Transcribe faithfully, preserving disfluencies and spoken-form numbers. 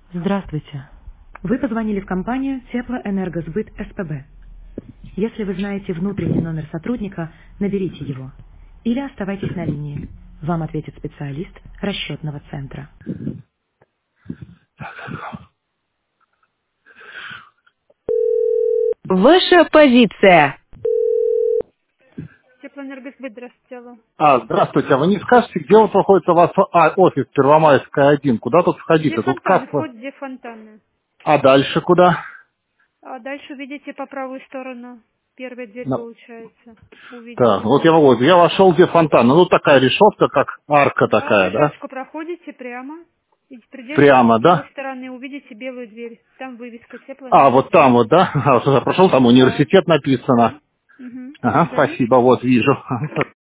Здравствуйте. Вы позвонили в компанию Теплоэнергосбыт СПБ. Если вы знаете внутренний номер сотрудника, наберите его. Или оставайтесь на линии. Вам ответит специалист расчетного центра. Ваша позиция. Теплоэнергосбыт, здравствуйте. Алло. А, здравствуйте, а вы не скажете, где вот находится у вас а, офис Первомайская один? Куда тут Где входить-то? Тут фонтаны? касса. Вход, где фонтаны? А дальше куда? А дальше увидите по правую сторону. Первая дверь На- получается. Так, Увидите. вот я, вот, я вошел, где фонтан. Ну, тут такая решетка, как арка Да, такая, да? решетку проходите прямо. И придерживайтесь Прямо, левой да? стороны, увидите белую дверь. Там вывеска А, вот Теплоэнергосбыт. там вот, да? А, вот я прошел, там Да. университет написано. Угу. Ага, Да. спасибо, вот вижу.